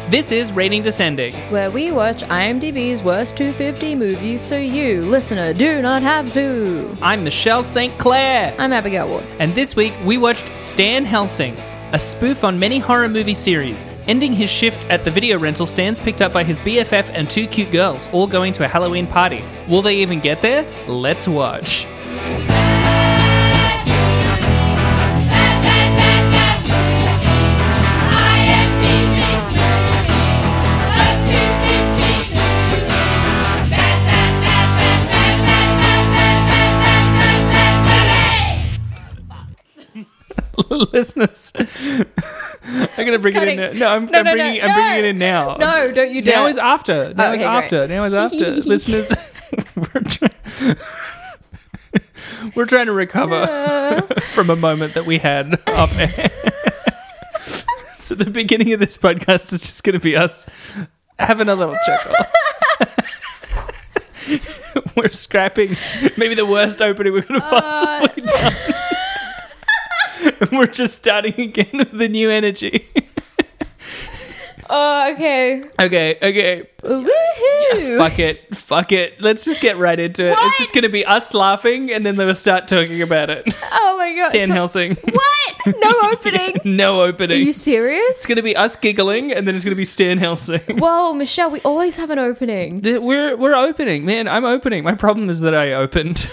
This is Rating Descending. where we watch IMDb's worst 250 movies so you, listener, do not have to. I'm Michelle St. Clair. I'm Abigail Ward. And this week we watched Stan Helsing, a spoof on many horror movie series, ending his shift at the video rental. Stan's picked up by his BFF and two cute girls, all going to a Halloween party. Will they even get there? Let's watch. Listeners, I'm gonna bring it in. No, I'm bringing it in now. No, don't you dare. Now is after. Now is after. Now is after. Listeners, we're trying to recover from a moment that we had off air. So the beginning of this podcast is just going to be us having a little chuckle. We're scrapping maybe the worst opening we could have possibly done. We're just starting again with the new energy. Oh, okay. Okay. Woohoo! Yeah, fuck it. Let's just get right into it. What? It's just going to be us laughing, and then they'll start talking about it. Oh my god. Stan Helsing. What? No opening? No Are opening. you serious? It's going to be us giggling, and then it's going to be Stan Helsing. Well, Michelle, we always have an opening. We're opening, man. I'm opening. My problem is that I opened.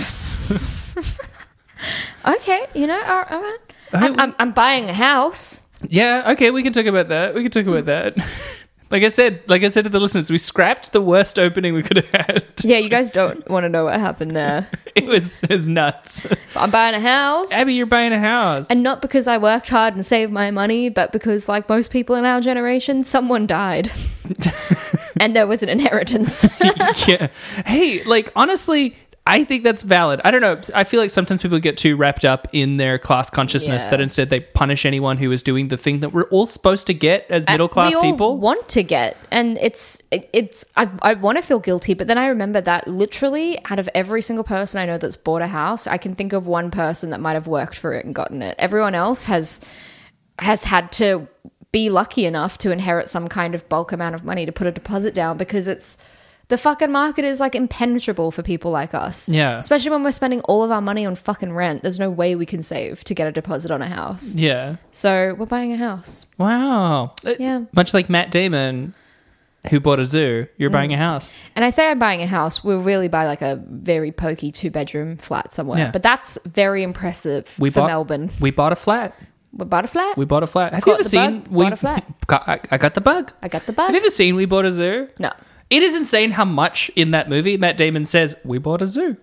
Okay, all right. I'm buying a house. Yeah, okay, we can talk about that. Like I said to the listeners, we scrapped the worst opening we could have had. Yeah, you guys don't want to know what happened there. It was nuts. I'm buying a house. Abby, you're buying a house. And not because I worked hard and saved my money, but because, like most people in our generation, someone died. And there was an inheritance. Yeah. Hey, honestly, I think that's valid. I don't know. I feel like sometimes people get too wrapped up in their class consciousness that instead they punish anyone who is doing the thing that we're all supposed to get as middle class we all people. Want to get, and I want to feel guilty, but then I remember that literally out of every single person I know that's bought a house, I can think of one person that might have worked for it and gotten it. Everyone else has had to be lucky enough to inherit some kind of bulk amount of money to put a deposit down, because the fucking market is impenetrable for people like us. Yeah. Especially when we're spending all of our money on fucking rent. There's no way we can save to get a deposit on a house. Yeah. So we're buying a house. Wow. Yeah. Much like Matt Damon, who bought a zoo, you're buying a house. And I say I'm buying a house, we'll really buy a very pokey 2-bedroom flat somewhere. Yeah. But that's very impressive for Melbourne. We bought a flat. We bought a flat? Have you ever seen... Bought a flat. I got the bug. I got the bug. Have you ever seen We Bought a Zoo? No. It is insane how much in that movie Matt Damon says, we bought a zoo.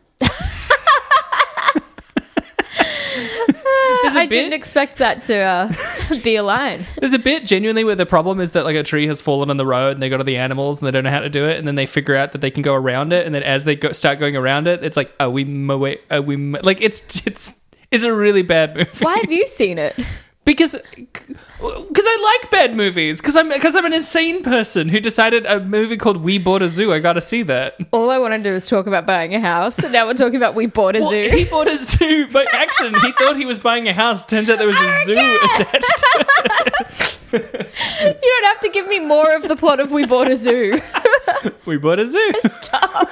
I didn't expect that to be a line. There's a bit genuinely where the problem is that a tree has fallen on the road and they go to the animals and they don't know how to do it, and then they figure out that they can go around it, and then as they start going around it, it's it's a really bad movie. Why have you seen it? Because I like bad movies. Because I'm an insane person who decided a movie called We Bought a Zoo. I got to see that. All I want to do is talk about buying a house, and now we're talking about We Bought a Zoo. He bought a zoo by accident. He thought he was buying a house. Turns out there was a zoo attached to it. You don't have to give me more of the plot of We Bought a Zoo. We bought a zoo. Stop.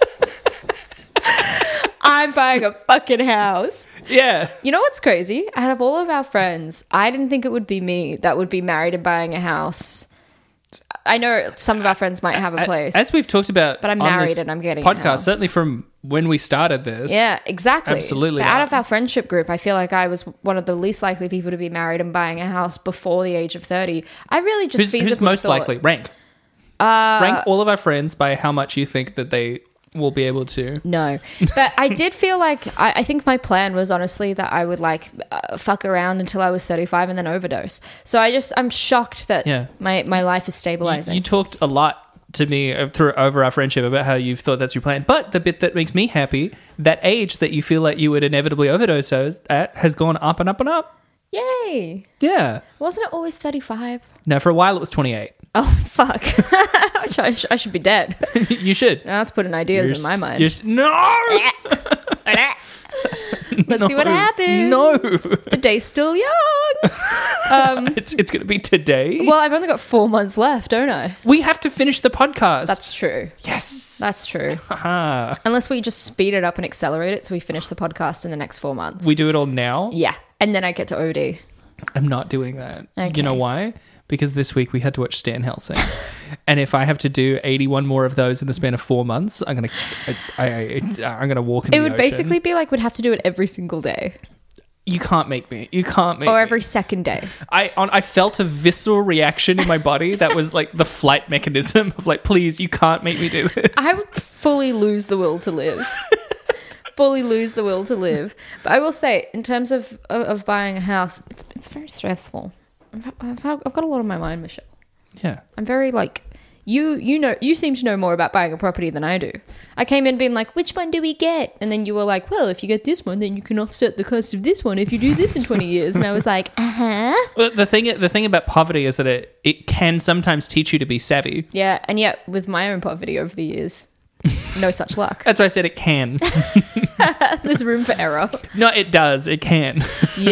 I'm buying a fucking house. Yeah. You know what's crazy? Out of all of our friends, I didn't think it would be me that would be married and buying a house. I know some of our friends might have a place. As we've talked about, but I'm on married this and I'm getting podcast, a house. certainly from when we started this. Yeah, exactly. Absolutely. But out of our friendship group, I feel like I was one of the least likely people to be married and buying a house before the age of 30. I really just who's most likely? Rank. Rank all of our friends by how much you think that they will be able to. No. But I did feel like, I think my plan was honestly that I would fuck around until I was 35 and then overdose. So I'm shocked that my life is stabilizing. You talked a lot to me over our friendship about how you thought that's your plan. But the bit that makes me happy, that age that you feel like you would inevitably overdose at has gone up and up and up. Yay. Yeah. Wasn't it always 35? No, for a while it was 28. Oh, fuck. I should be dead. You should. Now that's putting ideas in my mind. No! Let's see what happens. No. The day's still young. It's going to be today. Well, I've only got 4 months left, don't I? We have to finish the podcast. That's true. Yes. That's true. Haha. Unless we just speed it up and accelerate it so we finish the podcast in the next 4 months. We do it all now? Yeah. And then I get to OD. I'm not doing that. Okay. You know why? Because this week we had to watch Stan Helsing. And if I have to do 81 more of those in the span of 4 months, I'm gonna walk in the It would ocean. basically be like we'd have to do it every single day. You can't make me. Or every second day. I felt a visceral reaction in my body that was like the flight mechanism of like, please, you can't make me do this. I would fully lose the will to live. Fully lose the will to live. But I will say, in terms of buying a house, it's very stressful. I've got a lot on my mind, Michelle. Yeah. I'm very like, you seem to know more about buying a property than I do. I came in being like, which one do we get? And then you were like, well, if you get this one, then you can offset the cost of this one if you do this in 20 years. And I was like, Well, the thing about poverty is that it can sometimes teach you to be savvy. Yeah, and yet with my own poverty over the years, no such luck. That's why I said it can. There's room for error. No, it does. It can.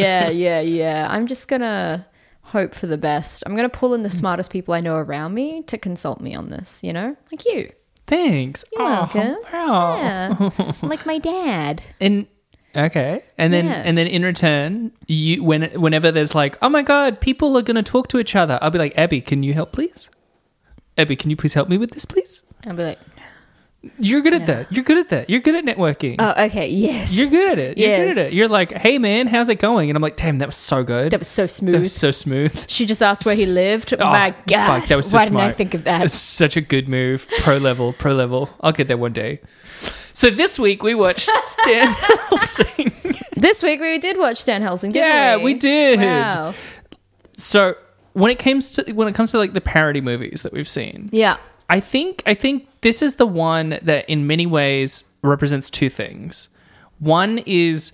Yeah. I'm just going to hope for the best. I'm going to pull in the smartest people I know around me to consult me on this, like you. Thanks. You're welcome. Wow. Yeah. Like my dad. And okay, and then in return, whenever there's like, oh my god, people are going to talk to each other, I'll be like, Abby, can you help, please? Abby, can you please help me with this, please? I'll be like, you're good at that. You're good at that. You're good at networking. oh, okay, yes. You're good at it. You're Yes. good at it. You're like, hey man, how's it going? And I'm like, damn, that was so good. That was so smooth. That was so smooth. She just asked where he lived. Oh, My God. fuck, that was so Why smart. didn't I think of that? It's such a good move. Pro level. I'll get there one day. So this week we watched Stan Helsing. This week we did watch Stan Helsing, didn't we? We did. Wow. So when it comes to like the parody movies that we've seen, Yeah. I think this is the one that in many ways represents two things. One is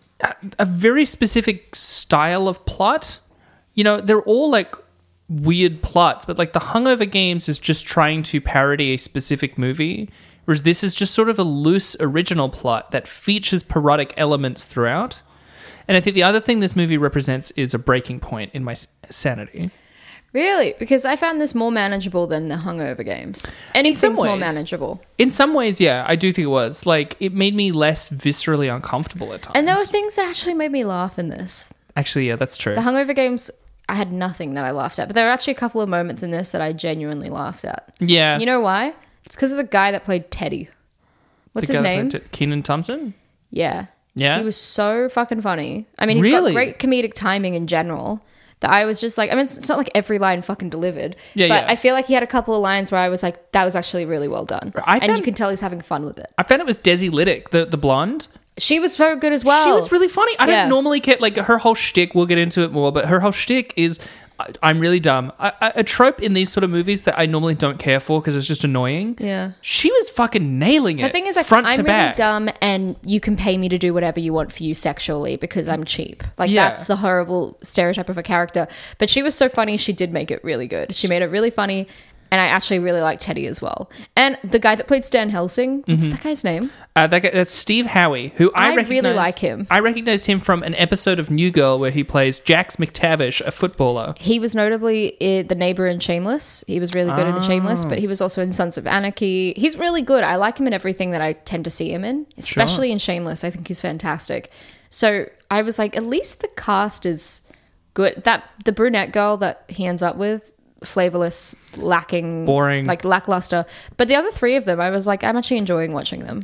a very specific style of plot. They're all like weird plots, but like the Hungover Games is just trying to parody a specific movie, whereas this is just sort of a loose original plot that features parodic elements throughout. And I think the other thing this movie represents is a breaking point in my sanity. Really? Because I found this more manageable than the Hungover Games. Anything's more manageable. In some ways, yeah, I do think it was. Like, it made me less viscerally uncomfortable at times. And there were things that actually made me laugh in this. Actually, yeah, that's true. The Hungover Games, I had nothing that I laughed at. But there were actually a couple of moments in this that I genuinely laughed at. Yeah. You know why? It's because of the guy that played Teddy. What's his name? Kenan Thompson? Yeah. Yeah? He was so fucking funny. I mean, he's Really? got great comedic timing in general. That I was just like, I mean, it's not like every line fucking delivered. Yeah, but yeah. I feel like he had a couple of lines where I was like, that was actually really well done. And you found- can tell he's having fun with it. I found it was Desi Lydic, the blonde. She was so good as well. She was really funny. I Yeah. don't normally get, like, her whole shtick, we'll get into it more, but her whole shtick is, I'm really dumb. A trope in these sort of movies that I normally don't care for because it's just annoying. Yeah. She was fucking nailing it. The thing is, like, front I'm to really back. dumb and you can pay me to do whatever you want for you sexually because I'm cheap. Like, Yeah. that's the horrible stereotype of a character. But she was so funny, she did make it really good. She made it really funny. And I actually really like Teddy as well. And the guy that played Stan Helsing, what's that guy's name? That's Steve Howie, who I really recognize. like him. I recognized him from an episode of New Girl where he plays Jax McTavish, a footballer. He was notably the neighbor in Shameless. He was really good in Shameless, but he was also in Sons of Anarchy. He's really good. I like him in everything that I tend to see him in, especially in Shameless. I think he's fantastic. So I was like, at least the cast is good. The brunette girl that he ends up with, flavorless, lacking, Boring. like lackluster. But the other three of them, I was like, I'm actually enjoying watching them.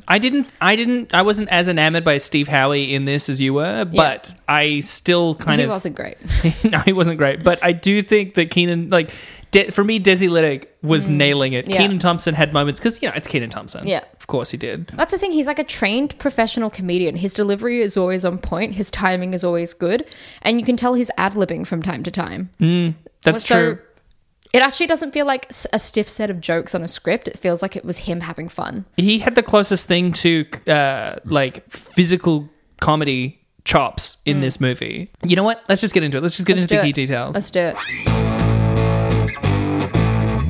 I wasn't as enamored by Steve Howie in this as you were, but I still He wasn't great. No, he wasn't great. But I do think that Kenan, like, for me, Desi Lydic was nailing it. Yeah. Kenan Thompson had moments because, it's Kenan Thompson. Yeah. Of course he did. That's the thing. He's like a trained professional comedian. His delivery is always on point. His timing is always good. And you can tell he's ad-libbing from time to time. That's So true. It actually doesn't feel like a stiff set of jokes on a script. It feels like it was him having fun. He had the closest thing to, like, physical comedy chops in this movie. You know what? Let's just get into it. Let's just get into the key details. Let's do it.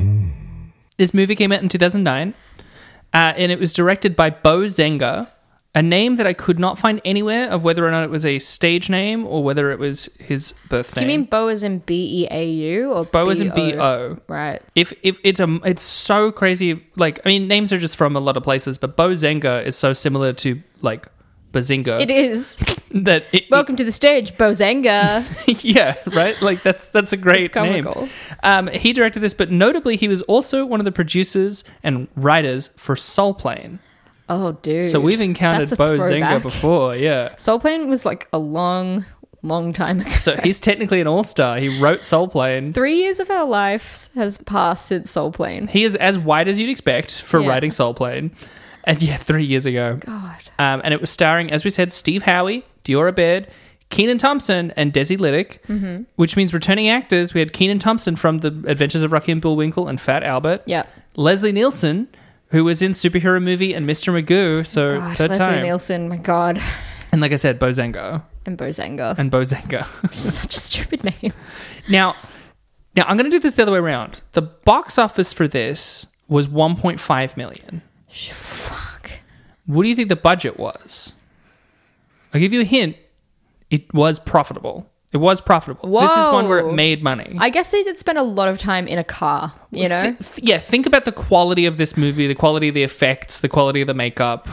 This movie came out in 2009, and it was directed by Bo Zenga, a name that I could not find anywhere of whether or not it was a stage name or whether it was his birth Do name. you mean Bo as in B-E-A-U or Bo as in B-O? B-O. Right. If it's so crazy. Like, I mean, names are just from a lot of places, but Bozenga is so similar to like Bazinga. It is. That Welcome to the stage, Bozenga. yeah, right. Like that's a great It's name. comical. He directed this, but notably, he was also one of the producers and writers for Soul Plane. Oh, dude. So we've encountered That's a Bo throwback. Zenga before, yeah. Soul Plane was like a long time ago. So he's technically an all-star. He wrote Soul Plane. 3 years of our lives has passed since Soul Plane. He is as wide as you'd expect for Yeah. writing Soul Plane. And yeah, 3 years ago. God. And it was starring, as we said, Steve Howey, Diora Baird, Kenan Thompson, and Desi Liddick, which means returning actors. We had Kenan Thompson from The Adventures of Rocky and Bullwinkle and Fat Albert. Yeah. Leslie Nielsen, who was in Superhero Movie and Mr. Magoo, so God, third Leslie time. Nielsen, my God. And like I said, Bozenga. And Bozenga. And Bozenga. Such a stupid name. Now I'm going to do this the other way around. The box office for this was 1.5 million. Fuck. What do you think the budget was? I'll give you a hint. It was profitable. It was profitable. This is one where it Whoa. made money. I guess they did spend a lot of time in a car, you know? Think about the quality of this movie, the quality of the effects, the quality of the makeup.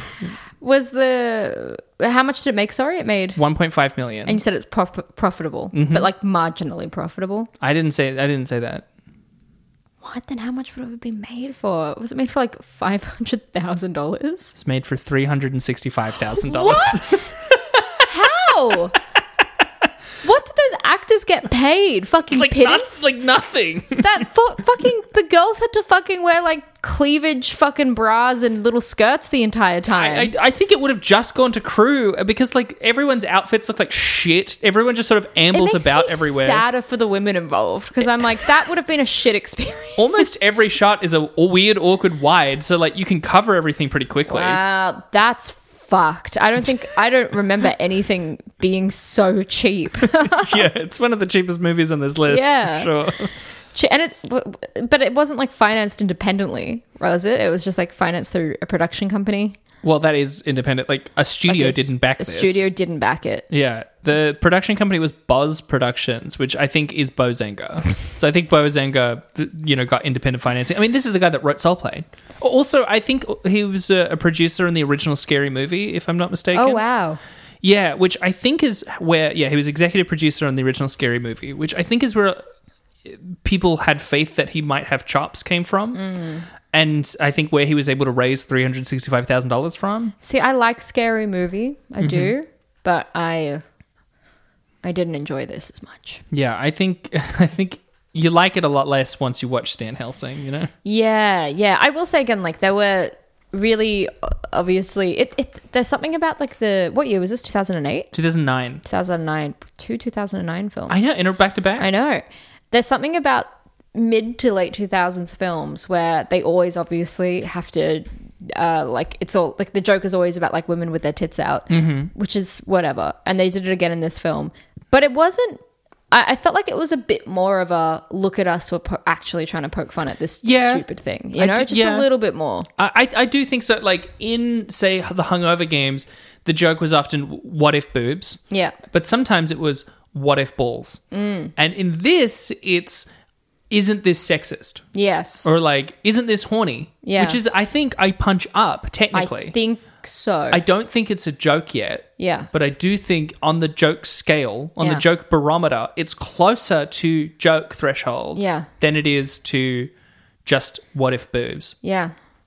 How much did it make? Sorry, it made. 1.5 million. And you said it's profitable, Mm-hmm. but like marginally profitable. I didn't say that. What? Then how much would it have been made for? Was it made for like $500,000? It's made for $365,000. What? How? What did those actors get paid? Fucking pittance? nothing. That fucking the girls had to fucking wear like cleavage fucking bras and little skirts the entire time. I think it would have just gone to crew because like everyone's outfits look like shit. Everyone just sort of ambles it makes about me everywhere. sadder for the women involved because I'm like that would have been a shit experience. Almost every shot is a weird, awkward wide, so like you can cover everything pretty quickly. Wow, that's fucked. I don't remember anything being so cheap. Yeah, it's one of the cheapest movies on this list. Yeah. For sure. But it wasn't like financed independently, was it? It was just like financed through a production company. Well, that is independent. Like a studio Like didn't back the this. studio didn't back it. Yeah, the production company was Buzz Productions, which I think is Bozenga. So I think Bozenga, got independent financing. I mean, this is the guy that wrote Soul Plane. Also, I think he was a producer in the original Scary Movie, if I'm not mistaken. Oh wow. Yeah, which I think is where, he was executive producer on the original Scary Movie, which I think is where people had faith that he might have chops came from. And I think where he was able to raise $365,000 from. See, I like Scary Movie. I do, but I didn't enjoy this as much. Yeah, I think you like it a lot less once you watch Stan Helsing, you know? Yeah. I will say again, like there were really obviously there's something about like what year was this? 2008? 2009. 2009. 2009 films. I know, in a back-to-back. I know. There's something about mid to late 2000s films where they always obviously have to like it's all like the joke is always about like women with their tits out, which is whatever, and they did it again in this film, but it wasn't. I felt like it was a bit more of a look at us, we're actually trying to poke fun at this stupid thing, just a little bit more. I do think so. Like in, say, the Hungover Games, the joke was often what if boobs, but sometimes it was what if balls, and in this it's isn't this sexist? Yes. Or like, isn't this horny? Yeah. Which is, I think, I punch up, technically. I think so. I don't think it's a joke yet. Yeah. But I do think on the joke scale, on the joke barometer, it's closer to joke threshold than it is to just what if boobs. Yeah.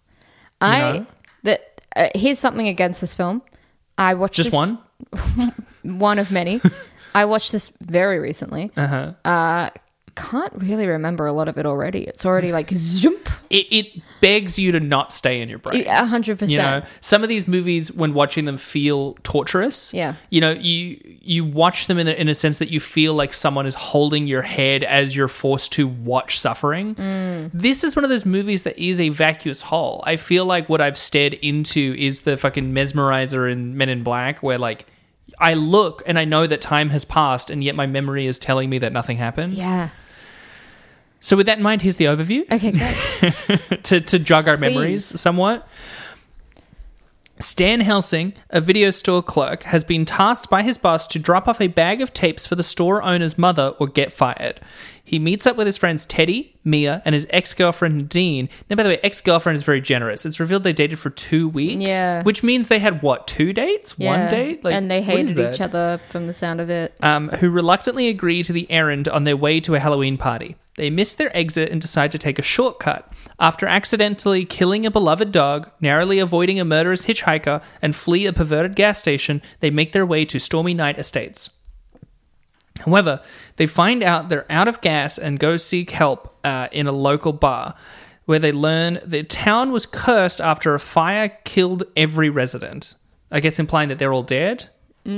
Here's something against this film. I watched Just this, one? One of many. I watched this very recently. Can't really remember a lot of it already. It's already like zoom. It begs you to not stay in your brain. 100%. You know, some of these movies, when watching them, feel torturous. Yeah. You know, you watch them in a sense that you feel like someone is holding your head as you're forced to watch suffering. This is one of those movies that is a vacuous hole. I feel like what I've stared into is the fucking mesmerizer in Men in Black, where like I look and I know that time has passed, and yet my memory is telling me that nothing happened. Yeah. So with that in mind, here's the overview. Okay, great. to jog our memories somewhat. Stan Helsing, a video store clerk, has been tasked by his boss to drop off a bag of tapes for the store owner's mother or get fired. He meets up with his friends Teddy, Mia, and his ex-girlfriend Nadine. Now, by the way, ex-girlfriend is very generous. It's revealed they dated for 2 weeks. Yeah. Which means they had, 2 dates? Yeah. 1 date? And they what is hated that? each other from the sound of it. Who reluctantly agree to the errand on their way to a Halloween party. They miss their exit and decide to take a shortcut. After accidentally killing a beloved dog, narrowly avoiding a murderous hitchhiker, and flee a perverted gas station, they make their way to Stormy Night Estates. However, they find out they're out of gas and go seek help in a local bar, where they learn the town was cursed after a fire killed every resident. I guess implying that they're all dead?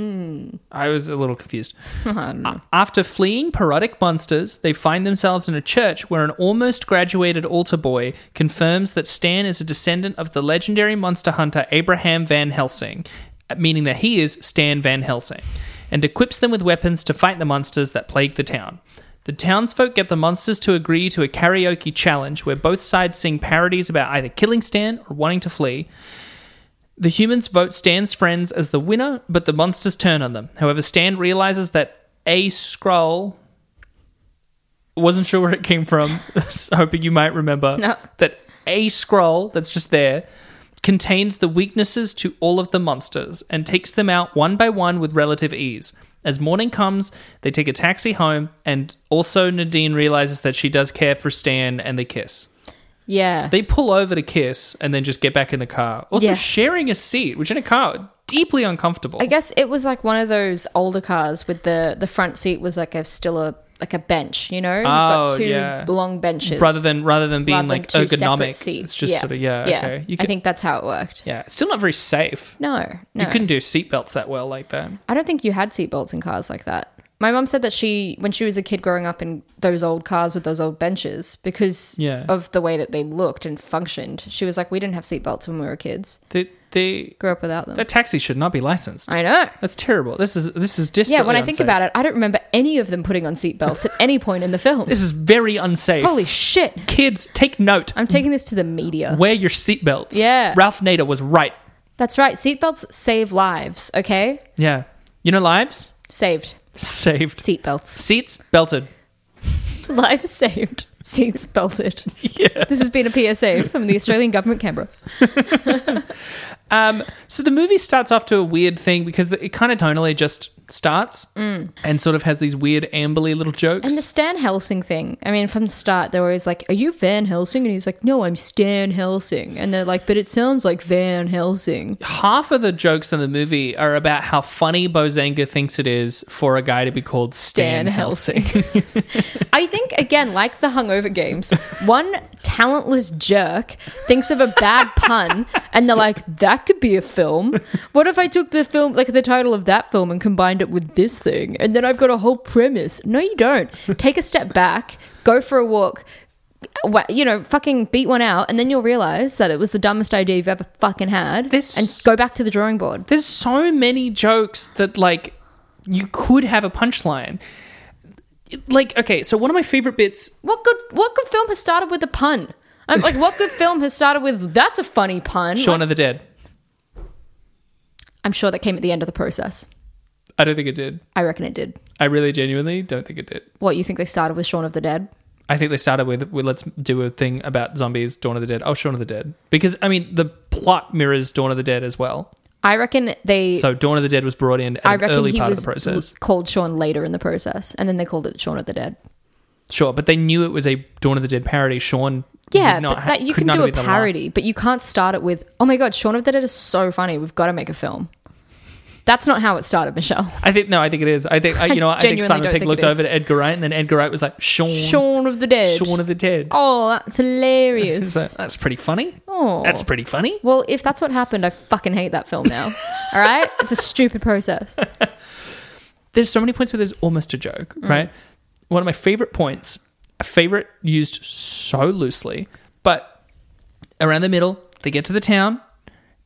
I was a little confused. I don't know. After fleeing parodic monsters, they find themselves in a church where an almost graduated altar boy confirms that Stan is a descendant of the legendary monster hunter Abraham Van Helsing, meaning that he is Stan Van Helsing, and equips them with weapons to fight the monsters that plague the town. The townsfolk get the monsters to agree to a karaoke challenge where both sides sing parodies about either killing Stan or wanting to flee. The humans vote Stan's friends as the winner, but the monsters turn on them. However, Stan realizes that a scroll... Wasn't sure where it came from, hoping you might remember. No. That a scroll that's just there contains the weaknesses to all of the monsters and takes them out one by one with relative ease. As morning comes, they take a taxi home, and also Nadine realizes that she does care for Stan, and they kiss. Yeah. They pull over to kiss and then just get back in the car. Also Yeah. sharing a seat, which in a car, deeply uncomfortable. I guess it was like one of those older cars with the front seat was like a bench, you know? You've got two long benches. Rather than being rather than like two separate ergonomic, seats. it's just sort of, okay. I think that's how it worked. Yeah, still not very safe. No. You couldn't do seatbelts that well like that. I don't think you had seatbelts in cars like that. My mum said that when she was a kid growing up in those old cars with those old benches, because of the way that they looked and functioned, she was like, we didn't have seatbelts when we were kids. They grew up without them. That taxi should not be licensed. I know. That's terrible. This is desperately Yeah, when I unsafe. think about it, I don't remember any of them putting on seatbelts at any point in the film. This is very unsafe. Holy shit. Kids, take note. I'm taking this to the media. Wear your seatbelts. Yeah. Ralph Nader was right. That's right. Seatbelts save lives, okay? Yeah. You know lives? Saved. Seatbelts. Seats belted. Lives saved. Seats belted. Yeah. This has been a PSA from the Australian Government, Canberra. So the movie starts off to a weird thing because it kind of tonally just starts and sort of has these weird ambly little jokes. And the Stan Helsing thing, I mean, from the start, they were always like, are you Van Helsing? And he's like, no, I'm Stan Helsing. And they're like, but it sounds like Van Helsing. Half of the jokes in the movie are about how funny Bozanga thinks it is for a guy to be called Stan Helsing. I think, again, like the Hungover Games, one talentless jerk thinks of a bad pun and they're like, that could be a film. What if I took the film, like the title of that film, and combined it with this thing, and then I've got a whole premise? No, you don't. Take a step back, go for a walk, you know, fucking beat one out, and then you'll realize that it was the dumbest idea you've ever fucking had, and go back to the drawing board. There's so many jokes that, like, you could have a punchline. Like, okay, so one of my favorite bits... What good film has started with a pun? I'm like, what good film has started with, that's a funny pun? Shaun of the Dead. I'm sure that came at the end of the process. I don't think it did. I reckon it did. I really genuinely don't think it did. What, you think they started with Shaun of the Dead? I think they started with let's do a thing about zombies, Dawn of the Dead. Oh, Shaun of the Dead. Because, I mean, the plot mirrors Dawn of the Dead as well. I reckon So Dawn of the Dead was brought in at an early part of the process. Called Shaun later in the process, and then they called it Shaun of the Dead. Sure, but they knew it was a Dawn of the Dead parody. Shaun but you can do a parody, but you can't start it with, oh my god, Shaun of the Dead is so funny, we've got to make a film. That's not how it started, Michelle. I think it is. I think Simon Pegg looked over to Edgar Wright, and then Edgar Wright was like, Shaun of the Dead. Shaun of the Dead. Oh, that's hilarious. So, that's pretty funny. Oh, that's pretty funny. Well, if that's what happened, I fucking hate that film now. All right, it's a stupid process. There's so many points where there's almost a joke, right? One of my favorite points, a favorite used so loosely, but around the middle, they get to the town.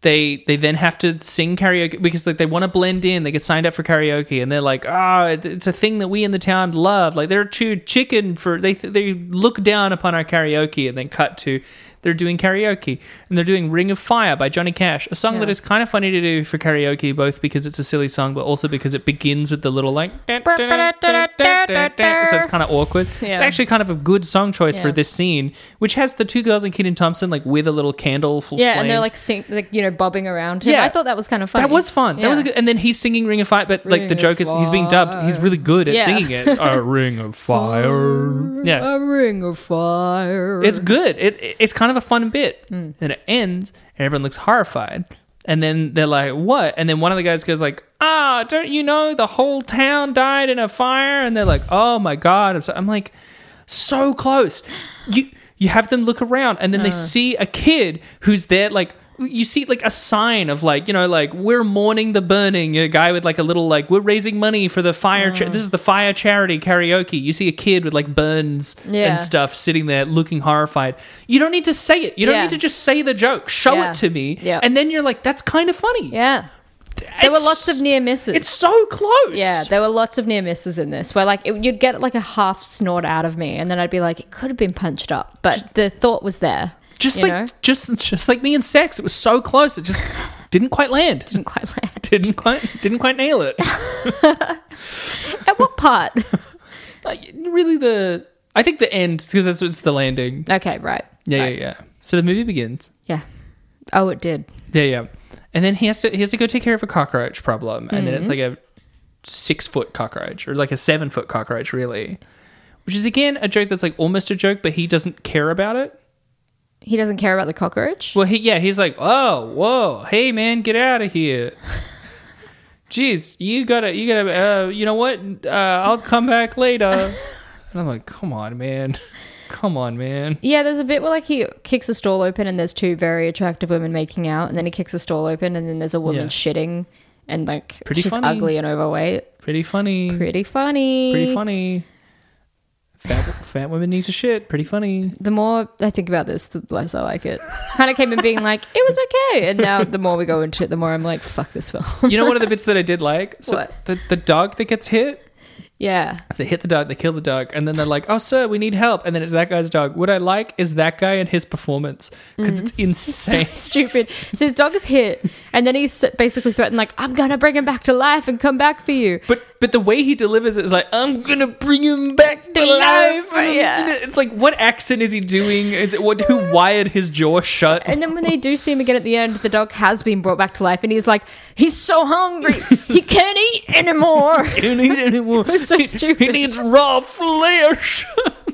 they then have to sing karaoke because like they want to blend in. They get signed up for karaoke, and they're like, it's a thing that we in the town love. Like they're too chicken for they look down upon our karaoke, and then cut to they're doing karaoke, and they're doing Ring of Fire by Johnny Cash, a song that is kind of funny to do for karaoke, both because it's a silly song, but also because it begins with the little like, so it's kind of awkward. Yeah. It's actually kind of a good song choice for this scene, which has the two girls and Kenan Thompson like with a little candle flame. And they're like bobbing around him. I thought that was kind of funny. That was fun. That was a good, and then he's singing Ring of Fire, but like the joke is he's being dubbed. He's really good at singing it. A ring of fire. Yeah. A ring of fire. It's good. It's kind of a fun bit. And it ends and everyone looks horrified. And then they're like, what? And then one of the guys goes like, don't you know the whole town died in a fire? And they're like, oh my God. I'm like, so close. You have them look around and then they see a kid who's there like, you see like a sign of like, like we're mourning the burning, a guy with like a little like we're raising money for the fire this is the fire charity karaoke. You see a kid with like burns and stuff sitting there looking horrified. You don't need to say it. You don't need to just say the joke. Show it to me. And then you're like, that's kind of funny. There were lots of near misses. It's so close. Yeah, there were lots of near misses in this where like you'd get like a half snort out of me and then I'd be like, it could have been punched up, but the thought was there. Just like me and sex, it was so close. It just didn't quite land. Didn't quite nail it. At what part? Really, I think the end, because it's the landing. Okay, right. Yeah. So the movie begins. Yeah. Oh, it did. Yeah. And then he has to go take care of a cockroach problem, and then it's like a 6-foot cockroach or like a 7-foot cockroach, really, which is again a joke that's like almost a joke, but he doesn't care about it. He doesn't care about the cockroach? Well, he's like, oh, whoa, hey, man, get out of here. Jeez, you gotta, you know what? I'll come back later. And I'm like, come on, man. Yeah, there's a bit where like he kicks a stall open and there's two very attractive women making out, and then he kicks a stall open and then there's a woman shitting and like she's funny. Ugly and overweight. Pretty funny. Fat women need to shit. Pretty funny. The more I think about this, the less I like it. Kind of came in being like, it was okay. And now the more we go into it, the more I'm like, fuck this film. You know one of the bits that I did like? So what? The dog that gets hit? Yeah. So they hit the dog, they kill the dog, and then they're like, oh, sir, we need help. And then it's that guy's dog. What I like is that guy and his performance, because it's insane. So stupid. So his dog is hit, and then he's basically threatened, like, I'm going to bring him back to life and come back for you. But the way he delivers it is like, I'm going to bring him back to life. Yeah. It's like, what accent is he doing? Is it who wired his jaw shut? And then when they do see him again at the end, the dog has been brought back to life, and he's like, he's so hungry. He can't eat anymore. It's so stupid. He needs raw flesh.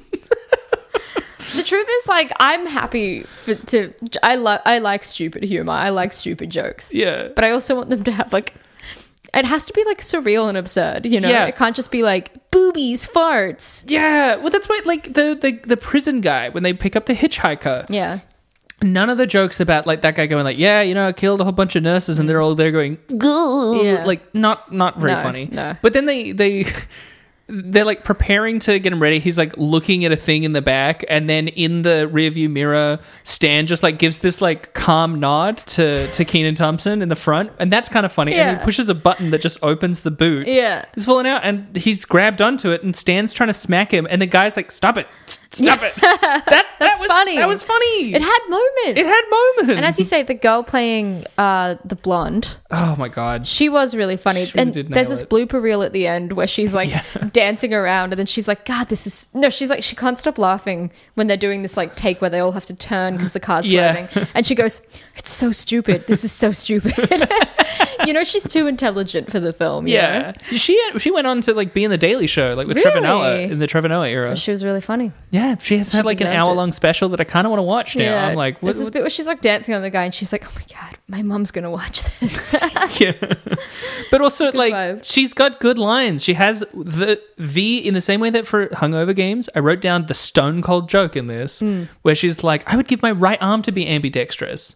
The truth is, like, I'm happy I like stupid humor. I like stupid jokes. Yeah. But I also want them to have, like, it has to be, like, surreal and absurd, you know? Yeah. It can't just be, like, boobies, farts. Yeah. Well, that's why, like, the prison guy, when they pick up the hitchhiker. Yeah. None of the jokes about, like, that guy going, like, yeah, I killed a whole bunch of nurses, and they're all there going, go. Yeah. Like, not very funny. No. But then they're like preparing to get him ready. He's like looking at a thing in the back, and then in the rearview mirror, Stan just like gives this like calm nod to Kenan Thompson in the front, and that's kind of funny. Yeah. And he pushes a button that just opens the boot. Yeah. He's falling out, and he's grabbed onto it, and Stan's trying to smack him, and the guy's like, "Stop it! Stop it!" That's funny. That was funny. It had moments. And as you say, the girl playing the blonde. Oh my god, she was really funny. She really and did there's nail this it. blooper reel at the end where she's like dancing around, and then she's like, God, she's like, she can't stop laughing when they're doing this like take where they all have to turn because the car's swerving. And she goes, it's so stupid. This is so stupid. She's too intelligent for the film. Yeah. She went on to like be in the Daily Show, like with Trevor Noah in the Trevor Noah era. She was really funny. Yeah. She has had like an hour-long special that I kind of want to watch now. Yeah. I'm like, there's this bit where she's like dancing on the guy, and she's like, oh my God, my mom's going to watch this. Yeah. But also good like vibe. she's got good lines. She has the in the same way that for Hungover Games, I wrote down the stone cold joke in this where she's like, I would give my right arm to be ambidextrous.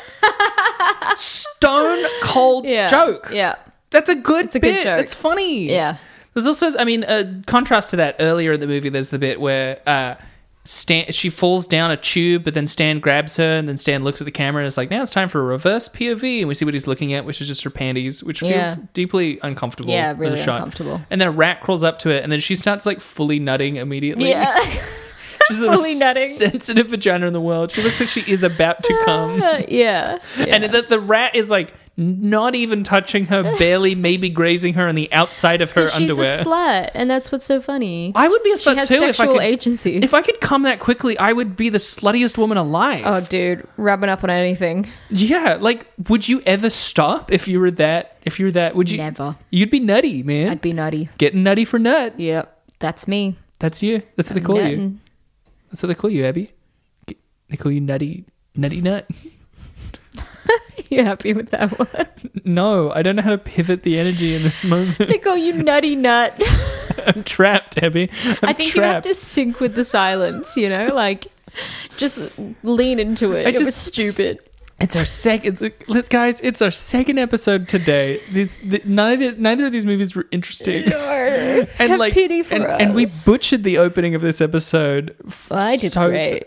Stone cold joke. Yeah. That's a good It's a bit. good joke. It's funny. Yeah. There's also, I mean, a contrast to that earlier in the movie, there's the bit where she falls down a tube, but then Stan grabs her, and then Stan looks at the camera and is like, now it's time for a reverse POV, and we see what he's looking at, which is just her panties, which feels deeply uncomfortable. Yeah, really as a shot. uncomfortable. And then a rat crawls up to it, and then she starts like fully nutting immediately. Yeah. She's the fully most nutting. sensitive vagina in the world. She looks like she is about to come. Yeah. And the rat is like not even touching her, barely maybe grazing her on the outside of her underwear. She's a slut, and that's what's so funny. I would be a slut she has too sexual agency. If I could come that quickly, I would be the sluttiest woman alive. Oh, dude, rubbing up on anything. Yeah, like, would you ever stop if you were that? Would you? Never. You'd be nutty, man. I'd be nutty. Getting nutty for nut. Yep, that's me. That's you. That's what they call you. Nuttin'. That's what they call you, Abby. They call you nutty nut. You happy with that one? No, I don't know how to pivot the energy in this moment. They call you nutty nut. I'm trapped, Abby. I think you have to sync with the silence, you know? Like, just lean into it. It was stupid. It's our second, guys. It's our second episode today. Neither of these movies were interesting. No, and have pity for us. And we butchered the opening of this episode. Well, I did great.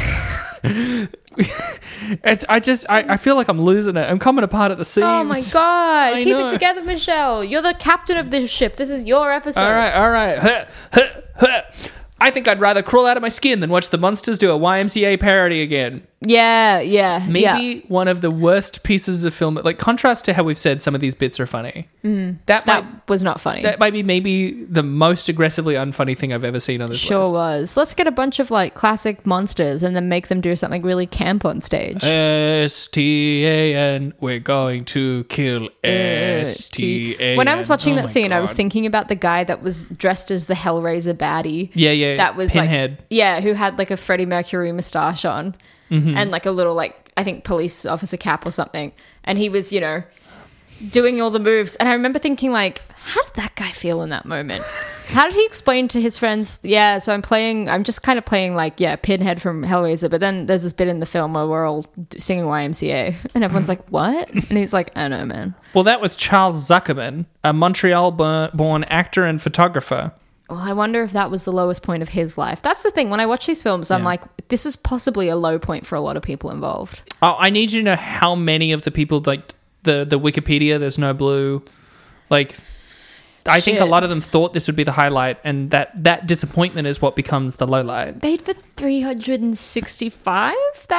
I feel like I'm losing it. I'm coming apart at the seams. Oh my god! Keep it together, Michelle. You're the captain of this ship. This is your episode. All right. I think I'd rather crawl out of my skin than watch the monsters do a YMCA parody again. Yeah. Maybe one of the worst pieces of film. Like, contrast to how we've said some of these bits are funny. That was not funny. That might be maybe the most aggressively unfunny thing I've ever seen on this list. Sure was. Let's get a bunch of like classic monsters and then make them do something really camp on stage. STAN, we're going to kill STAN. When I was watching that scene, I was thinking about the guy that was dressed as the Hellraiser baddie. Yeah. That was Pinhead. who had like a Freddie Mercury moustache on and like a little like, I think police officer cap or something. And he was, doing all the moves. And I remember thinking like, how did that guy feel in that moment? How did he explain to his friends, so I'm just kind of playing like, Pinhead from Hellraiser, but then there's this bit in the film where we're all singing YMCA and everyone's like, what? And he's like, I don't know, man. Well, that was Charles Zuckerman, a Montreal-born actor and photographer. Well, I wonder if that was the lowest point of his life. That's the thing. When I watch these films, I'm like, this is possibly a low point for a lot of people involved. Oh, I need you to know how many of the people, like the Wikipedia, there's no blue. Like, I think a lot of them thought this would be the highlight, and that disappointment is what becomes the low light. Paid for $365,000?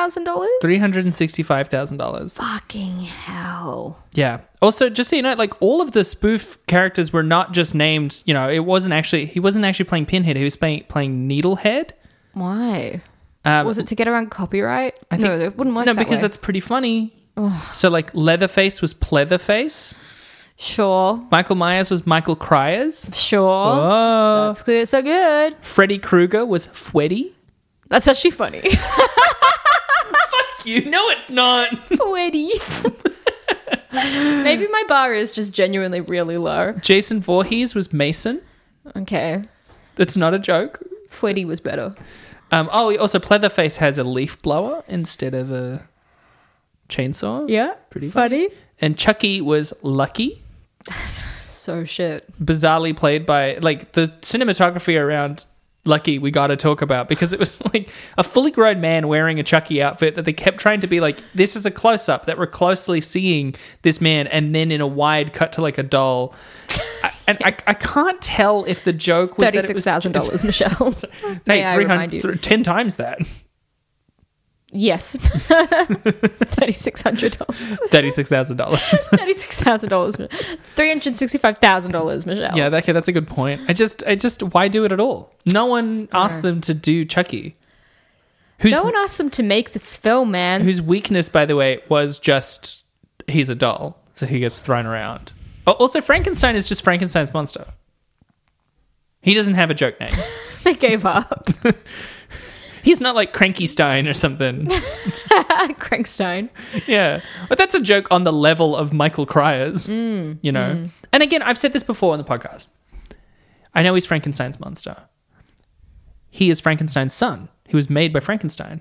$365,000. Fucking hell. Yeah. Also, just so you know, like, all of the spoof characters were not just named, he wasn't actually playing Pinhead, he was playing Needlehead. Why? Was it to get around copyright? I think, no, it wouldn't work No, that because way. that's pretty funny. So, like, Leatherface was Pleatherface. Sure. Michael Myers was Michael Cryers. Sure. Oh. That's good. So good. Freddy Krueger was Fweddy. That's actually funny. Fuck you. No, it's not. Fweddy. Maybe my bar is just genuinely really low. Jason Voorhees was Mason. Okay. That's not a joke. Fweddy was better. Also Pleatherface has a leaf blower instead of a chainsaw. Yeah. Pretty funny. And Chucky was Lucky. So shit. Bizarrely played by, like, the cinematography around Lucky we got to talk about, because it was like a fully grown man wearing a Chucky outfit that they kept trying to be like, this is a close-up that we're closely seeing this man, and then in a wide cut to like a doll. I can't tell if the joke was $36,000, Michelle. Hey, 10 times that. Yes. $3,600. $36,000. $36,000. $365,000, Michelle. Yeah, that's a good point. I just, why do it at all? No one asked them to do Chucky. No one asked them to make this film, man. Whose weakness, by the way, was just he's a doll, so he gets thrown around. Also, Frankenstein is just Frankenstein's monster. He doesn't have a joke name. They gave up. He's not like Crankystein or something. Crankstein. Yeah. But that's a joke on the level of Michael Cryers, And again, I've said this before on the podcast. I know he's Frankenstein's monster. He is Frankenstein's son. He was made by Frankenstein.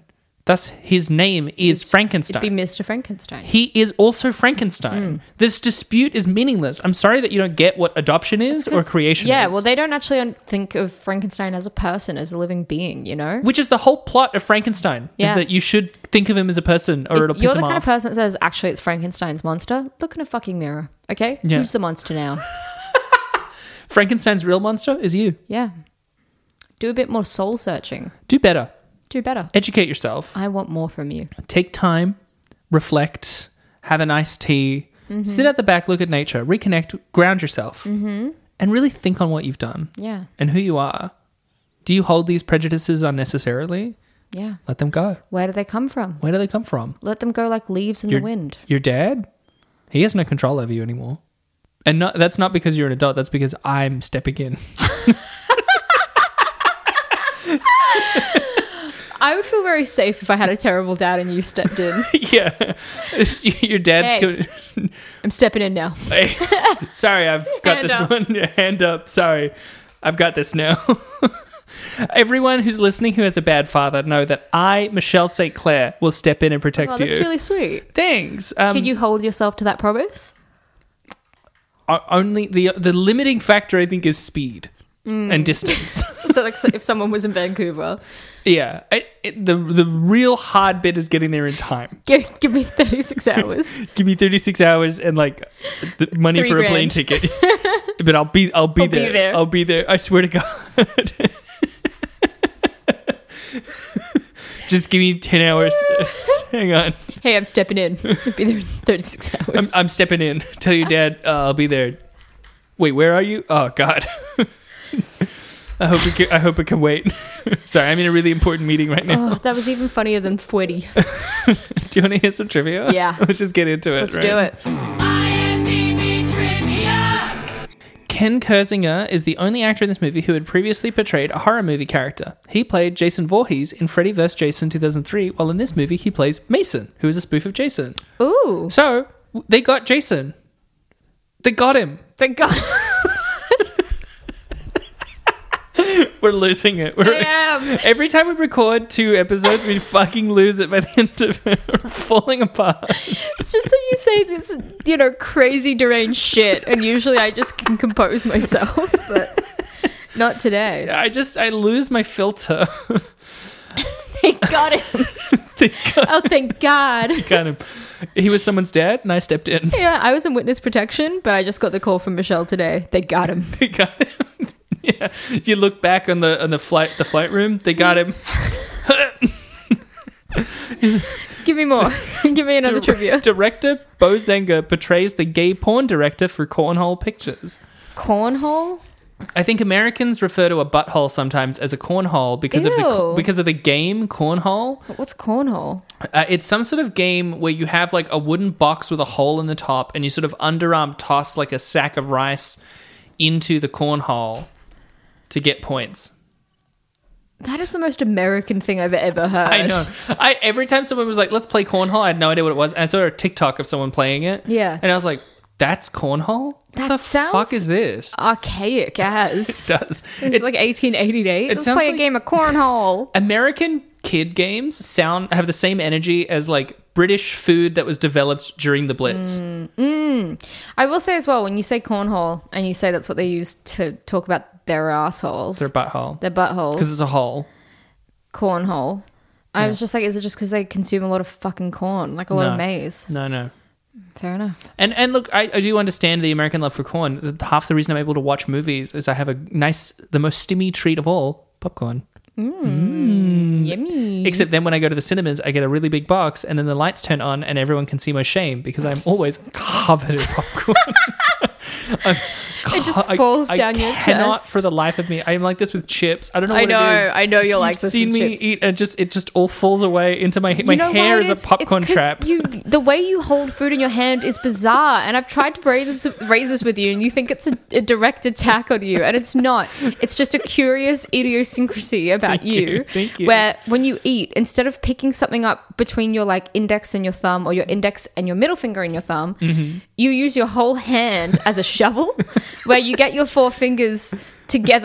Thus, his name is Frankenstein. It'd be Mr. Frankenstein. He is also Frankenstein. This dispute is meaningless. I'm sorry that you don't get what adoption is or creation Yeah, is. well, they don't actually think of Frankenstein as a person, as a living being, you know? Which is the whole plot of Frankenstein, Yeah. is that you should think of him as a person or it'll If piss you're the him kind off. of person that says, actually, it's Frankenstein's monster, look in a fucking mirror, okay? Yeah. Who's the monster now? Frankenstein's real monster is you. Yeah. Do a bit more soul searching. Do better. Do better. Educate yourself. I want more from you. Take time, reflect, have a nice tea, sit at the back, look at nature, reconnect, ground yourself, and really think on what you've done Yeah. and who you are. Do you hold these prejudices unnecessarily? Yeah. Let them go. Where do they come from? Where do they come from? Let them go like leaves in the wind. Your dad? He has no control over you anymore. And that's not because you're an adult. That's because I'm stepping in. I would feel very safe if I had a terrible dad and you stepped in. Yeah. Your dad's... Hey. I'm stepping in now. Hey, sorry, I've got Hand this up. one. Hand up. Sorry. I've got this now. Everyone who's listening who has a bad father, know that I, Michelle St. Clair, will step in and protect Oh, that's you. really sweet. Thanks. Can you hold yourself to that promise? Only the limiting factor, I think, is speed and distance. So, like, if someone was in Vancouver, Yeah. The real hard bit is getting there in time. give me 36 hours. Give me 36 hours and like the money for a plane $3,000. ticket. But I'll be be there. there. I'll be there. I swear to God. Just give me 10 hours. Hang on. Hey, I'm stepping in. I'll be there in 36 hours. I'm stepping in. Tell your dad I'll be there. Wait, where are you? Oh God. I hope it can wait. Sorry, I'm in a really important meeting right now. Oh, that was even funnier than Fwitty. Do you want to hear some trivia? Yeah. Let's just get into it. Let's do it. IMDb Trivia! Ken Kersinger is the only actor in this movie who had previously portrayed a horror movie character. He played Jason Voorhees in Freddy vs. Jason 2003, while in this movie he plays Mason, who is a spoof of Jason. Ooh. So, they got Jason. They got him. Thank God. We're losing it. I am. Every time we record 2 episodes, we fucking lose it by the end of it. We're falling apart. It's just that you say this, crazy deranged shit, and usually I just can compose myself, but not today. I lose my filter. Thank God. Oh, thank God. Got him. He was someone's dad, and I stepped in. Yeah, I was in witness protection, but I just got the call from Michelle today. They got him. They got him. Yeah, you look back on the flight room. They got him. Give me more. Give me another trivia. Director Bo Zenga portrays the gay porn director for Cornhole Pictures. Cornhole? I think Americans refer to a butthole sometimes as a cornhole because Ew. of the game cornhole. What's cornhole? It's some sort of game where you have like a wooden box with a hole in the top, and you sort of underarm toss like a sack of rice into the cornhole to get points. That is the most American thing I've ever heard. I know. Every time someone was like, "Let's play cornhole," I had no idea what it was. And I saw a TikTok of someone playing it. Yeah. and I was like, "That's cornhole? That What the sounds fuck is this?" archaic as. It does. It's like 1888. Let's sounds play a like- game of cornhole. American kid games have the same energy as like British food that was developed during the Blitz. I will say as well, when you say cornhole and you say that's what they use to talk about their assholes, Their butthole. their buttholes, Because it's a hole. cornhole. I was just like, is it just because they consume a lot of fucking corn, like a lot of No. maize? No. Fair enough. And look, I do understand the American love for corn. Half the reason I'm able to watch movies is I have the most stimmy treat of all, popcorn. Yummy. Except then when I go to the cinemas, I get a really big box and then the lights turn on and everyone can see my shame because I'm always covered in popcorn. It just falls down your I cannot chest. for the life of me. I'm like this with chips. I don't know what I it is. know you're like You've this seen with me chips. eat and it just all falls away into my You know hair why is it a popcorn It's 'cause trap. The way you hold food in your hand is bizarre, and I've tried to raise this with you, and you think it's a direct attack on you, and it's not. It's just a curious idiosyncrasy about you. Thank you. Where when you eat, instead of picking something up between your like index and your thumb, or your index and your middle finger and your thumb, you use your whole hand as a shovel, where you get your 4 fingers together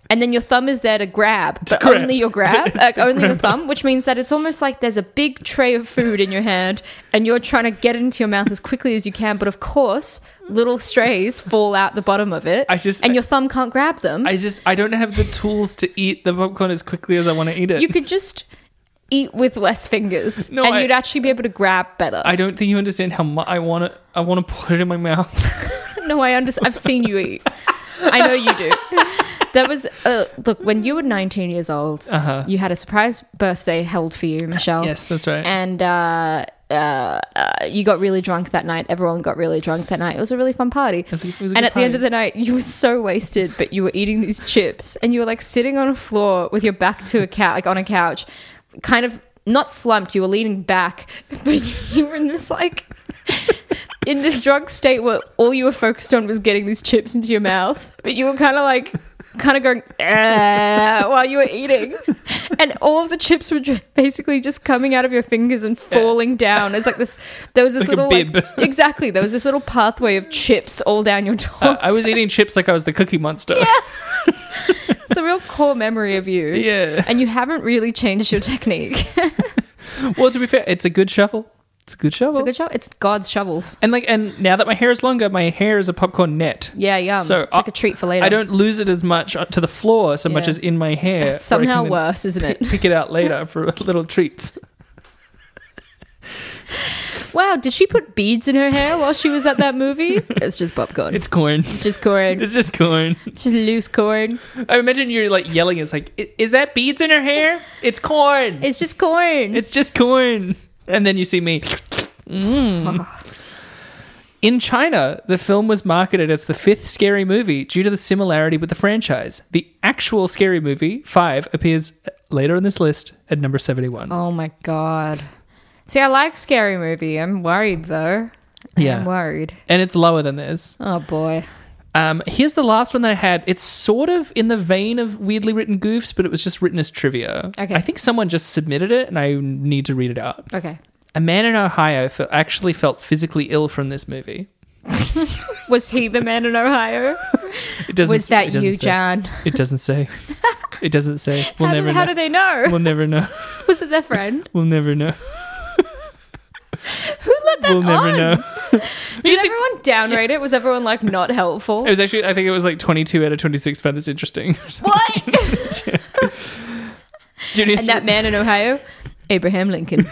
And then your thumb is there to grab, but grab. only your only your thumb, which means that it's almost like there's a big tray of food in your hand and you're trying to get it into your mouth as quickly as you can. But of course, little strays fall out the bottom of it and your thumb can't grab them. I don't have the tools to eat the popcorn as quickly as I want to eat it. You could just eat with less fingers No, and you'd actually be able to grab better. I don't think you understand how much I want to put it in my mouth. No, I understand. I've seen you eat. I know you do. There was, look, when you were 19 years old, you had a surprise birthday held for you, Michelle. Yes, that's right. And you got really drunk that night. Everyone got really drunk that night. It was a really fun party. It was a And good at the end party. of the night, you were so wasted, but you were eating these chips and you were like sitting on a floor with your back to a couch, like on a couch, kind of not slumped. You were leaning back, but you were in this like... in this drunk state where all you were focused on was getting these chips into your mouth, but you were kind of going while you were eating, and all of the chips were basically just coming out of your fingers and falling down. It's like this. There was this Like a little bib. exactly. There was this little pathway of chips all down your torso. I was eating chips like I was the Cookie Monster. Yeah. It's a real core memory of you. Yeah. And you haven't really changed your technique. Well, to be fair, it's a good shovel. It's a good shovel. It's a good shovel. It's God's shovels. And now that my hair is longer, my hair is a popcorn net. Yeah, yum. So it's like a treat for later. I don't lose it as much to the floor so much Yeah. as in my hair. It's somehow where I can then worse, isn't it? Pick it out later for little treats. Wow, did she put beads in her hair while she was at that movie? It's just popcorn. It's corn. It's just corn. It's just corn. It's just loose corn. I imagine you're like yelling. It's like, is that beads in her hair? It's corn. It's just corn. It's just corn. And then you see me. In China, the film was marketed as the fifth Scary Movie due to the similarity with the franchise. The actual Scary Movie, 5, appears later in this list at number 71. Oh my God. See, I like Scary Movie. I'm worried though. Yeah. I'm worried. And it's lower than this. Oh boy. Here's the last one that I had. It's sort of in the vein of weirdly written goofs, but it was just written as trivia. Okay. I think someone just submitted it, and I need to read it out. Okay. A man in Ohio actually felt physically ill from this movie. Was he the man in Ohio? It doesn't. Was that it doesn't you, say. John? It doesn't say. It doesn't say. We'll never How know. do they know? We'll never know. Was it their friend? We'll never know. Who let that We'll never on? know. Did everyone downrate it? Was everyone like not helpful? It was actually, I think it was like 22 out of 26 found this interesting. What? Junior And that man in Ohio, Abraham Lincoln.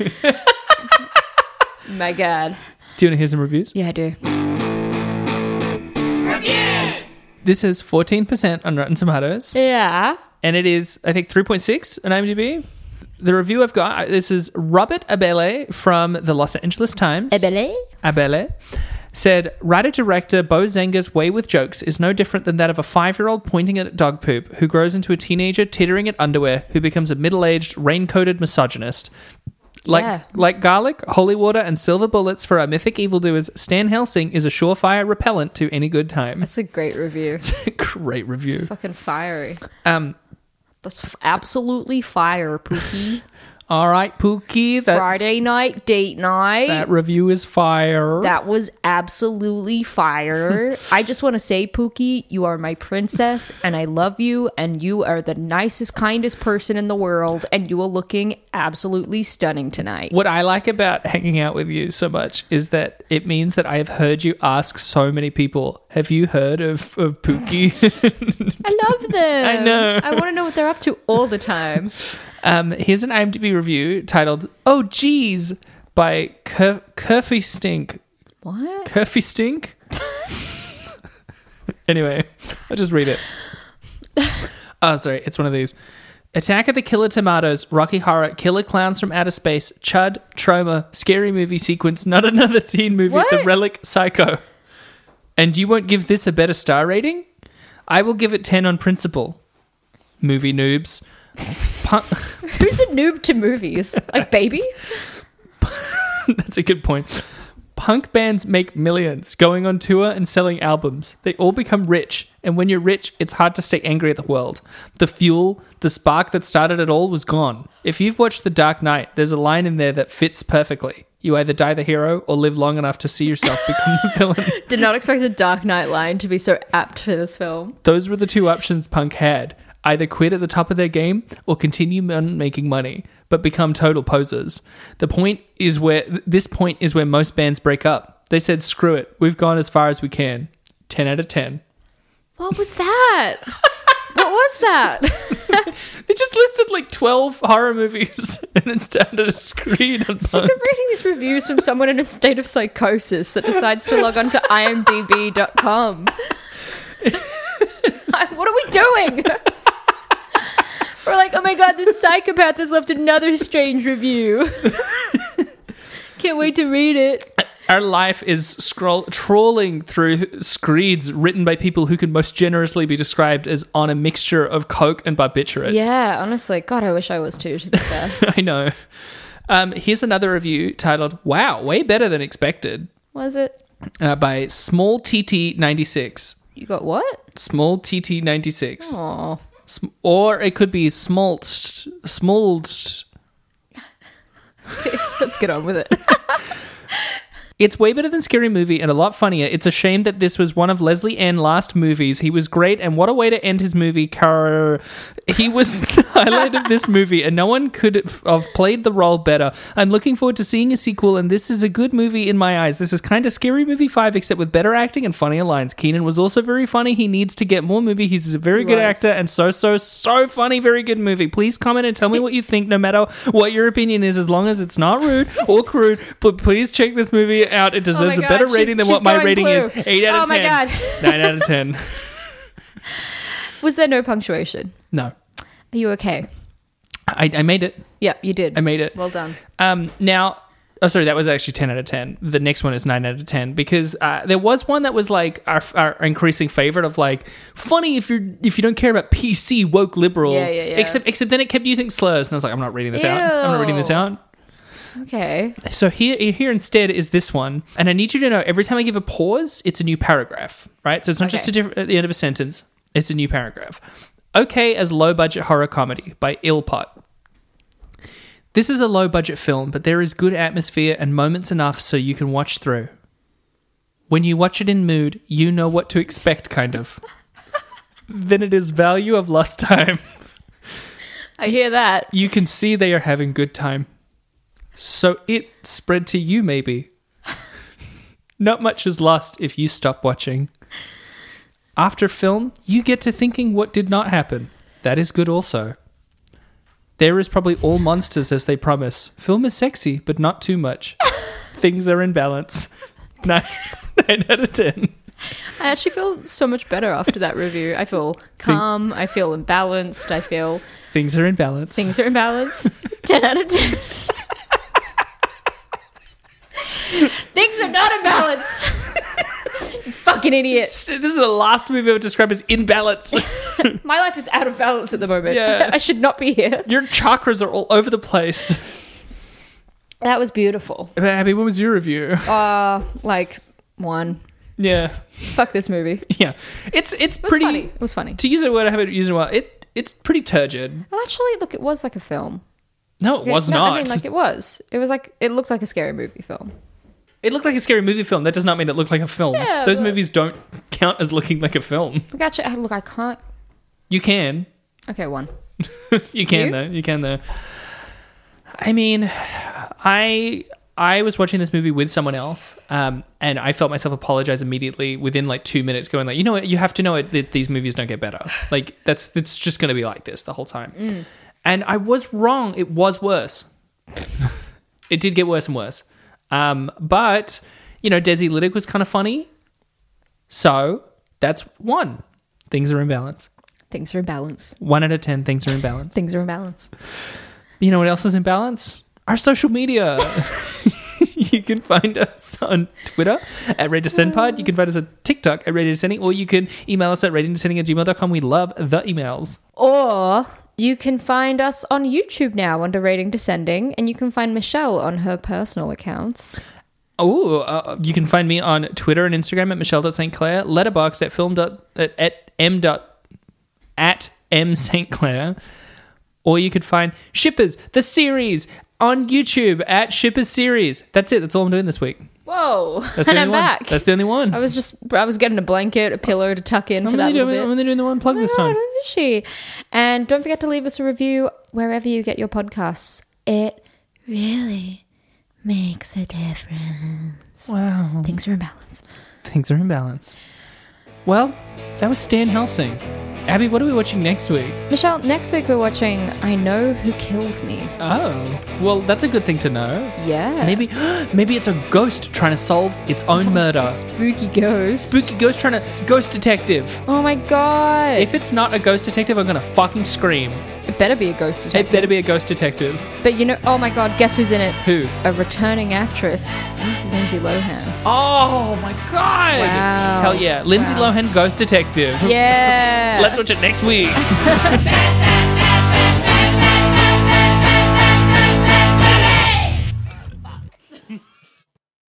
My God. Do you want to hear some reviews? Yeah, I do. Reviews! This is 14% on Rotten Tomatoes. Yeah. And it is, I think, 3.6 on IMDb. The review I've got, this is Robert Abele from the Los Angeles Times. Abele said, writer-director Bo Zenga's way with jokes is no different than that of a 5-year-old pointing at dog poop who grows into a teenager tittering at underwear who becomes a middle-aged, rain-coated misogynist. Like garlic, holy water, and silver bullets for our mythic evildoers, Stan Helsing is a surefire repellent to any good time. That's a great review. Great review. Fucking fiery. Um, That's absolutely fire, Pookie. all right, Pookie. Friday night date night. That review is fire. That was absolutely fire. I just want to say, Pookie, you are my princess and I love you and you are the nicest, kindest person in the world and you are looking absolutely stunning tonight. What I like about hanging out with you so much is that it means that I have heard you ask so many people, have you heard of Pookie? I love them. I know. I want to know what they're up to all the time. Here's an IMDb review titled, Oh Geez, by Curfy Stink. What? Curfy Stink? Anyway, I'll just read it. Oh, sorry, it's one of these. Attack of the Killer Tomatoes, Rocky Horror, Killer Clowns from Outer Space, Chud, Trauma, Scary Movie Sequence, Not Another Teen Movie, What? The Relic, Psycho. And you won't give this a better star rating? I will give it 10 on principle. Movie noobs. Who's a noob to movies? Like Baby? That's a good point. Punk bands make millions, going on tour and selling albums. They all become rich, and when you're rich, it's hard to stay angry at the world. The fuel, the spark that started it all was gone. If you've watched The Dark Knight, there's a line in there that fits perfectly. You either die the hero or live long enough to see yourself become the villain. Did not expect the Dark Knight line to be so apt for this film. Those were the two options Punk had. Either quit at the top of their game or continue on making money, but become total posers. This point is where most bands break up. They said, screw it. We've gone as far as we can. 10 out of 10. What was that? What was that? They just listed like 12 horror movies and then started a screen on Sick of reading these reviews from someone in a state of psychosis that decides to log on to imdb.com. What are we doing? We're like, oh my god, this psychopath has left another strange review. Can't wait to read it. Our life is trawling through screeds written by people who can most generously be described as on a mixture of coke and barbiturates. Yeah, honestly. God, I wish I was too, to be fair. I know. Here's another review titled, Wow, way better than expected, Was it? by Small TT96. You got what? Small TT96. Oh. Or it could be Smalt. Let's get on with it. It's way better than Scary Movie and a lot funnier. It's a shame that this was one of Leslie Ann's last movies. He was great, and what a way to end his movie. He was the highlight of this movie, and no one could have played the role better. I'm looking forward to seeing a sequel, and this is a good movie in my eyes. This is kind of Scary Movie 5, except with better acting and funnier lines. Keenan was also very funny. He needs to get more movie. He's a very good actor, and so funny. Very good movie. Please comment and tell me what you think, no matter what your opinion is, as long as it's not rude or crude. But please check this movie out. It deserves a better rating than what my rating is. 8 out of 10. Oh my god. 9 out of 10. Was there no punctuation? No. Are you okay? I made it. Yeah, you did. I made it. Well done. Now, sorry, that was actually 10 out of 10. The next one is 9 out of 10 because there was one that was like our increasing favorite of like funny if you don't care about PC woke liberals. Yeah. Except then it kept using slurs and I was like, I'm not reading this out. I'm not reading this out. Okay. So here instead is this one, and I need you to know every time I give a pause, it's a new paragraph, right? So it's not just at the end of a sentence; it's a new paragraph. Okay, as low budget horror comedy by Illpot. This is a low budget film, but there is good atmosphere and moments enough so you can watch through. When you watch it in mood, you know what to expect, kind of. Then it is value of lost time. I hear that. You can see they are having good time. So it spread to you, maybe. Not much is lost if you stop watching. After film, you get to thinking what did not happen. That is good also. There is probably all monsters as they promise. Film is sexy, but not too much. Things are in balance. Nice. 9 out of 10. I actually feel so much better after that review. I feel calm. I feel imbalanced. I feel... Things are in balance. Things are in balance. 10 out of 10. Things are not in balance. You fucking idiot. This is the last movie I would describe as in balance. My life is out of balance at the moment. Yeah. I should not be here. Your chakras are all over the place. That was beautiful. Abby, what was your review? Like 1. Yeah. Fuck this movie. Yeah. It's It was pretty... funny. It was funny. To use a word I haven't used in a while, it's pretty turgid. Oh, actually, look, it was like a film. No, it was No, not. I mean, like it was. It was like, it looked like a scary movie film. It looked like a scary movie film. That does not mean it looked like a film. Yeah, Those but- movies don't count as looking like a film. Look, I can't. You can. Okay, 1. You can, You? though. You can, though. I mean, I was watching this movie with someone else, and I felt myself apologize immediately within like 2 minutes, going like, you know what, you have to know that these movies don't get better. Like it's just going to be like this the whole time. And I was wrong. It was worse. It did get worse and worse. But you know, Desi Lydic was kind of funny, so that's 1. Things are in balance. Things are in balance. 1 out of 10. Things are in balance. Things are in balance. You know what else is in balance? Our social media. You can find us on Twitter at ReadyToSendPod. You can find us on TikTok at ReadyToSending, or you can email us at ReadyToSending@gmail.com. We love the emails. Or you can find us on YouTube now under Rating Descending, and you can find Michelle on her personal accounts. Oh, you can find me on Twitter and Instagram at Michelle.St. Letterboxd at M St. Clair. Or you could find Shippers, the series, on YouTube at Shippers Series. That's it. That's all I'm doing this week. Whoa. That's the And only I'm one. back. That's the only one. I was getting a blanket, a pillow to tuck in for that little bit. I'm only doing the one plug this Oh, time. who is she? And don't forget to leave us a review wherever you get your podcasts. It really makes a difference. Wow. Things are in balance. Things are in balance. Well, that was Stan Helsing. Abby, what are we watching next week? Michelle, next week we're watching I Know Who Killed Me. Oh, well, that's a good thing to know. Yeah. Maybe it's a ghost trying to solve its own murder. Spooky ghost. Spooky ghost trying to... Ghost detective. Oh my god. If it's not a ghost detective, I'm going to fucking scream. It better be a ghost detective. It better be a ghost detective. But you know, oh my god, guess who's in it? Who? A returning actress, Lindsay Lohan. Oh my god! Wow. Hell yeah. Lindsay Wow. Lohan, ghost detective. Yeah. Let's watch it next week. Bet that